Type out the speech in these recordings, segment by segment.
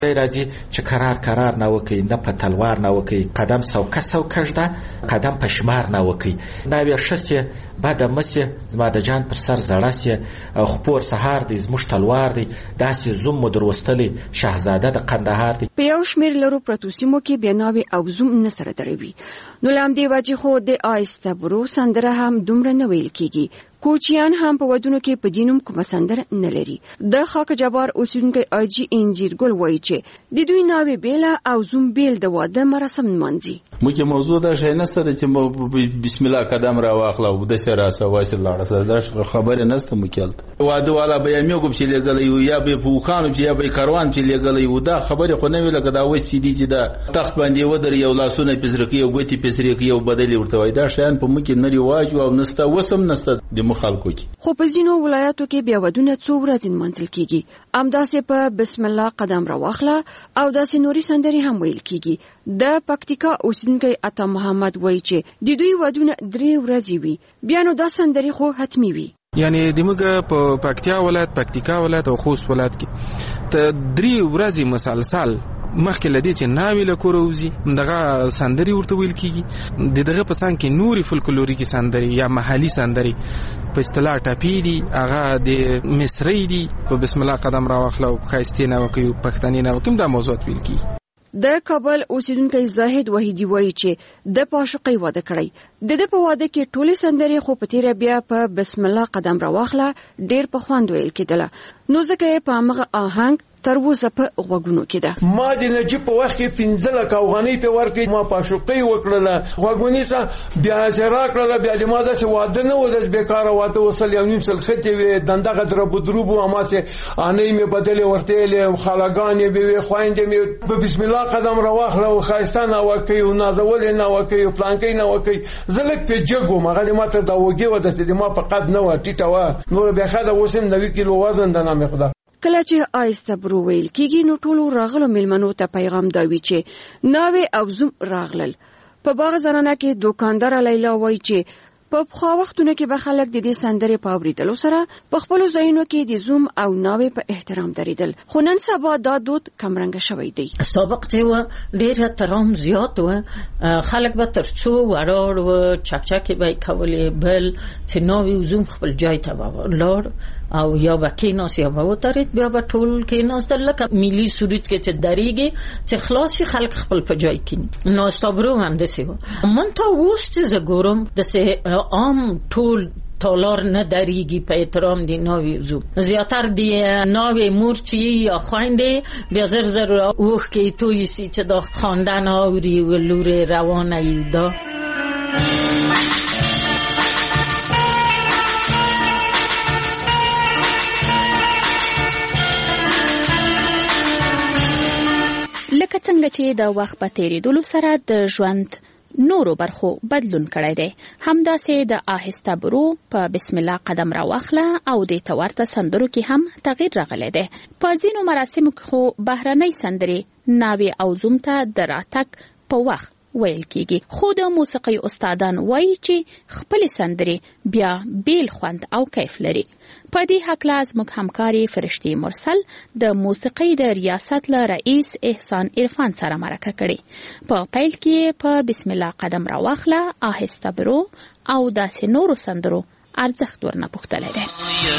راځي چې قرار نه وکي، نه په تلوار نه وکي، قدم سوکه ژده، قدم په شمار نه وکي. ناوې ښه بده مسي زما د جان پر سر زړه سي، خپور سهار دی زموږ تلوار دی، داسې زوم مو دروستلی شهزاده د قندهار دی. په یو شمېر لرو پرتو سیمو کې بیا ناوې او زوم نه سره دروي. نو له همدې وجې خو د آیسته برو سندره هم دومره نه ویل کېږي. کوچیان هم په ودونو کې په دینوم کومه سندره نه لري. د خاک جبار اوسیدونکی آجي انځیرګل وایي چې د دوی ناوې بیله او زوم بیل د واده مراسم نمانځي. موږ موضوع دا شی نسته چې بسم الله قدم را واخله او د سره سواسه لاړه دا خبره نسته مکلت واده والا به یې کوم چې لګلې یا به پوخانو چې یا به کاروان چې لګلې دا خبره خو نه ویل کدا و سې دي چې دا تخت باندې ودر یو لاسونه پزرکی او ګوتی پزرکی یو بدلی ورته وای دا شیان په موږ نه ریواج او نسته وسم نسته د مخالکو کې. خو په ځینو ولایاتو کې بیا ودونه څو ورځې منځل کیږي. امداسې په بسم الله قدم را واخله او داسې نوري سندري هم ویل کیږي. د پکتیکا اوسیدونکی عطا محمد وایي چې د دوی ودونه 3 ورځې وي. بیا نو دا سندري خو حتمی وي. یعنی دموږ په پکتیکا ولایت او خوست ولایت کې ته 3 ورځې مسلسل مخکې لدی چې ناوی له کوروزی دغه سندري ورته ویل کیږي. دغه په څنګه کې نوري فولکلوریکي سندري یا محلي سندري په اصطلاح ټاپی دي، هغه د مصری دي. په بسم الله قدم را واخله او خاستې نه وکي پښتني نه وکي دا موضوعات ویل کیږي. د کابل اوسیدونکی زاهد وحیدی وایي چې د پاشقۍ واده کړی. د په واده کې ټولې سندري خو په تیره بیا په بسم الله قدم را واخله ډېر په خوند ویل کېدله. نو ځکه یې په هغه آهنګ تر اوسه په غوږونو کې ده. ما د نجیب په وخت کې 15 لک افغانۍ په ورکړې، ما پاشقۍ وکړله، غوږونی څه بیا زرا کړله، بیا د ما داسې واده نه و د بیکاره واده وصل یو نیم سل خطې وې دندغه دربو دروبو اماسه انې مې بدلې ورتهلې خالاګانې به وي خويندې مې په بسم الله قدم را واخله او خاستانه وکي او نازول نه وکي او پلانکې نه وکي زلک په جګو مغه ماته دا وګي و د ما په قد نه و ټیټه و نور بیا خاله وسم 90 کیلو وزن د نامه خدا. کله چې آیسته برو ویل کېږي نو ټولو راغلو میلمنو ته پیغام دا وی چې ناوې او زوم راغلل. په باغ زنانه کې دوکاندار لیلا وایي چې په پخوا وختونو کې به خلک د دې سندرې په اورېدلو سره په خپلو ځایونو کې د زوم او ناوې په احترام درېدل. خو نن سبا دا دود کمرنګه شوی دی. سابق چې و ډېر احترام زیات و، خلک به تر څو وړاړ و چکچکې به کولې بل چې ناوې او زوم خپل ځای ته ولاړ او یا به کېناست یا به ودرېد، بیا به ټول کېناستل لکه ملي سرود کې چې درېږي چې خلاص شي خلک خپل په ځای کېني. ناسته برو هم داسې وه. من تا اوس چې زه ګورم داسې عام ټول تالار نه درېږي په احترام دی ناوې زوم. زیاتر دی ناوې مور چې یا خویندې بیا زر زر اوښکې تویې سي چې دا خواندن اوري و لور روانه یو دا. لکه څنګه چې د وخت په تیریدلو سره د ژوند نورو برخو بدلون کړی دی، همداسې د آهسته برو په بسم الله قدم را واخله او د تورته سندرو کې هم تغییر راغلی دی. په ځینو مراسمو کې خو بهرنۍ سندرې ناوې او زوم ته د راتګ په وخت ویل کیږي. خو د موسیقي استادان وایي چې خپل سندرې بیا بیل خوند او کیف لري. په دې هکله زموږ همکاري فرشتي مرسل د موسیقي د ریاست له رئیس احسان عرفان سره مرکه کړې. په پیل کې په بسم الله قدم را واخله، آهسته برو او داسې نورو سندرو ارزښت ورنه پوښتلی دی.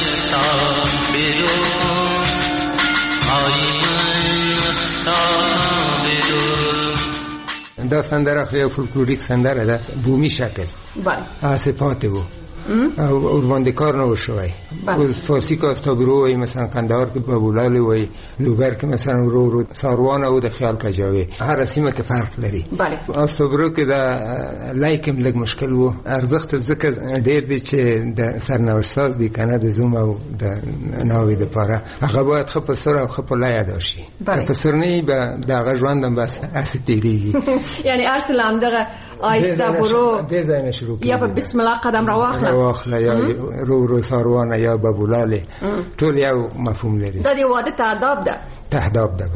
دا سندره خو یو فولکلوریک سندره ده، بومی شکل آسفاته و او ورباندې کار نه وشوی. اوس فارسی که آفتابرو وایي، مثلا کندهار کې بابولال وایي، لوګر کې مثلا رو ساروان او د خیال کجاوی. هر سیمه کې فرق لري. آفتابرو کې دا لایکم لږ مشکل و، ارزښت ځکه ډېر دی چې د سرنوشت ساز دی کنه د زوم او د ناوې دپاره هغه باید ښه په سر او ښه په لای ادا شي. که په سر نه وي به د هغه ژوند هم بس هسې تېرېږي. یعنې هر څه له همدغه آهسته برو دې ځای نه شروع کېږي، یا په بسم الله قدم را واخله یا رو ساروانه یا بابولاله، ټول یو مفهوم لري. دا د واده تعداب ده. تعداب ده بله.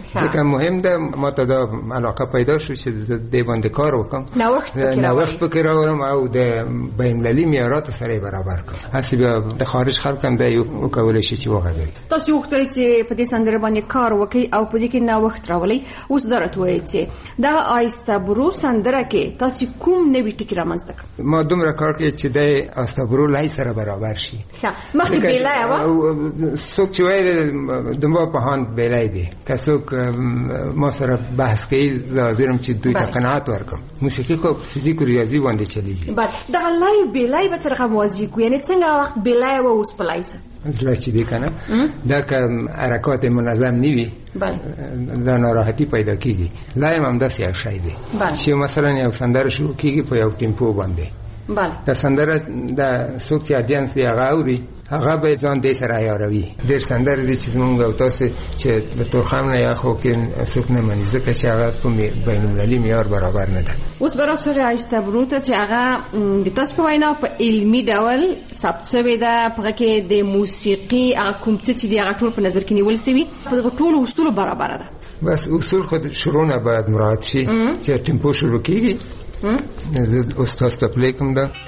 ځکه مهم ده ما ته دا علاقه پیدا شو چې د باندې کار وکم نوښت پکې راوړم او د بین المللي معیاراتو سره برابر کړم اصل بیا د خارج خلک هم دا یو کولای شي چې وغږوي. تاسو وختل چې په دې سندره باندې کار وکړي او په دې کې نوښت راولي. اوس درته وایي چې دا آیسته برو سندره کې تاسو کوم نوی ټکی رامنځته کړ؟ ما دومره کار کړی چې د آیسته برو لای سره برابر شي. مخکې بیلای و څوک چې وایي دمبا په هاند بیلای دی که څوک ما سره بحث کوي زه حاضرم چې دوی ته قناعت ورکړم. موسیقي خو فزیک و ریاضي باندې چلیږي. دغه لای بیلای به څرګه موازی کوي یعنی څنګه وخت بیلای و اوس پلای سره زړه چې دی کنه دا که حرکات منظم نیوي دا ناراحتي پیدا کیږي. لایم هم داسې یو شی دی چې مثلا یو سندره شروع کیږي په یو ټیمپو باندې دا سندره د څوک چې اډینس دی هغه اوري هغه به ځان دې سره عیاروي. ډېر سندره دي چې موږ او تاسو چې د تورخم نه یا خو کې څوک نه مني ځکه چې هغه په بین المللي معیار برابر نه ده. اوس براسو آیسته برو ته چې هغه د تاسو په وینا په علمي ډول ثبت شوی ده په کې د موسیقي هغه کوم څه چې دی هغه ټول په نظر کې نیول شوی په ټول اصول برابر ده. بس اصول خود شروع نه باید مراعات شي چې ټیمپو شروع کیږي. زه اوس تاسو ته پلی کوم ده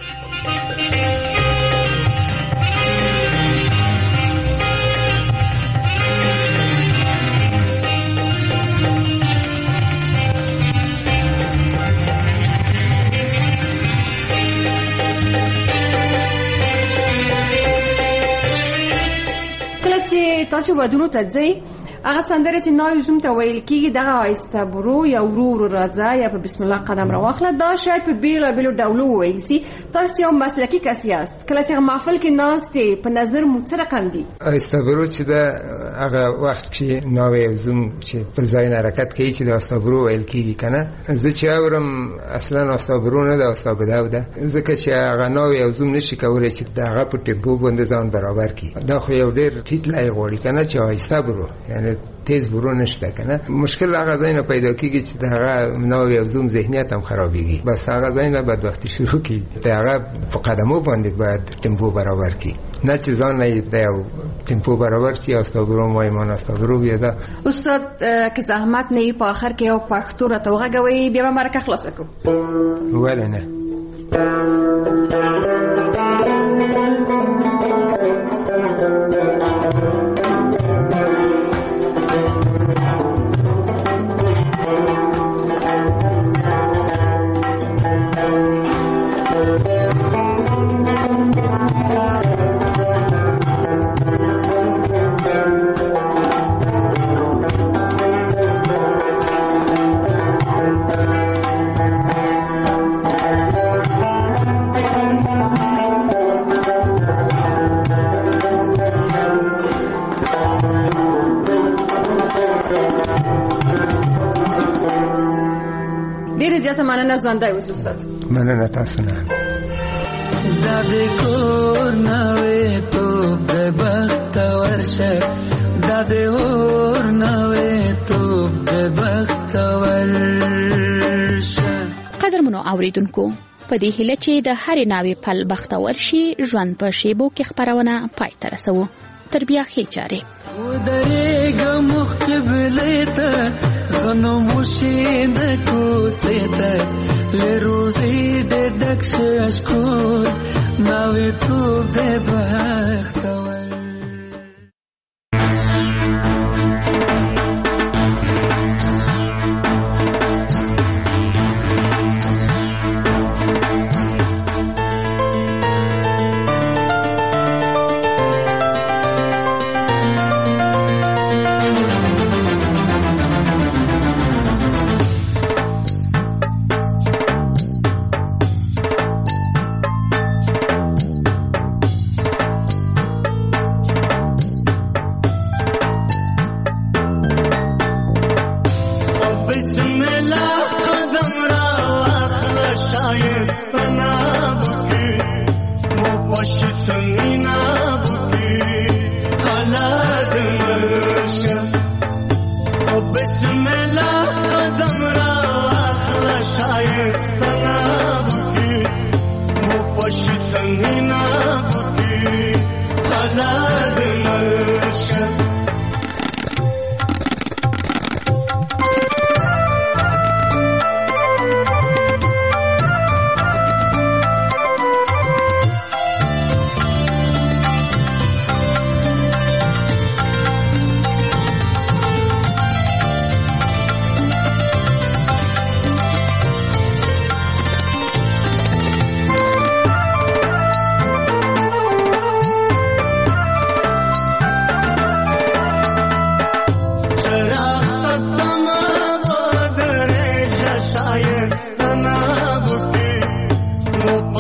تاسو ودونو ته ځئ هغه سندره چې نوې زوم ته ویل کیږي دغه آیسته برو یا ورو راځه یا په بسم الله قدم راواخله دا شاید په بیلابیلو ډولو وویل سي. تاسو یو مسلکي کس یاست کله چې محفل کې ناستې په نظر مو څه رقم دي؟ آیسته برو چې دا هغه وخت چې نوې زوم چې په ځای حرکت کوي چې د آیسته برو ویل کیږي کنه زه چې اورم اصلا آیسته برو نه ده آیسته بداو ده ځکه چې هغه نوې زوم نشي کولای چې دغه په ټیمپو باندې ځان برابر کړي. دا خو یو ډېر ټیټ لای غوړي کنه چې آیسته برو یعنی تیز برو نشته کنه. مشکل هغه ځای نه پیدا کیږي چې هغه نوې زوم ذهنیت هم خرابېږي. بس هغه ځای نه بعد وختي شروع کی هغه په قدمو باندې باید ټیمپو برابر کی نه چې ځان نه د ټیمپو برابر چې استابرو مایمان استابرو بیا دا. استاد که زحمت نه په اخر کې یو پښتو را توغوي بیا به مرکه خلاص کو ولا نه مننه ژوندۍ اوس استاد. مننه تاسو نه. دا د کور نوې توب د بخت ورشه دا د اور نوې توب د بخت ورشه. قدرمنو اوریدونکو په دې هیله چې د هرې ناوې پل بخت ورشي ژوند په شیبو کې خبرونه پای ته رسوو. تر بیا ښې چارې ودرېږه مقبلې ته غنموشي د کوڅې ته له روزي د ډک شکور ناوې توب د بخت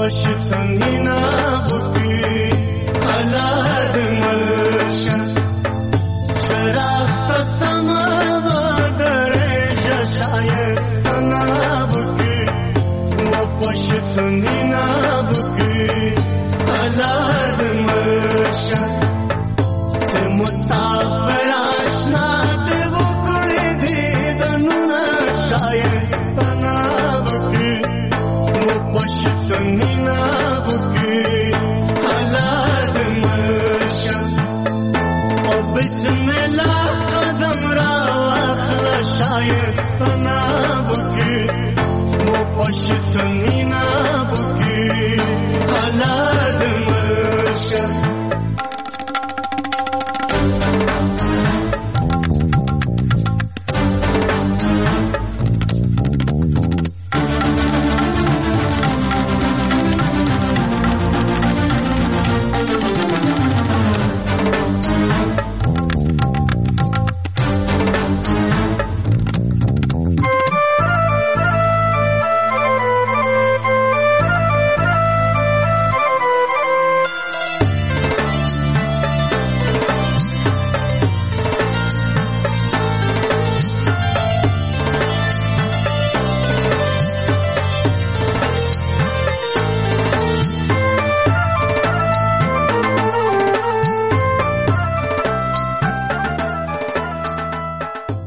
پښتنینا بوکی حالات ملشا شراب تسما ودره شایستنا بوکی و پښتنینا بوکی حالات ملشا سے مسافر آشنا دے وکڑے دے دنونا شایستنا بوکی و پښتنینا بوکی حالات ملشا او بسم الله قدم را واخلا شایستنا بوکی و پښتنینا بوکی حالات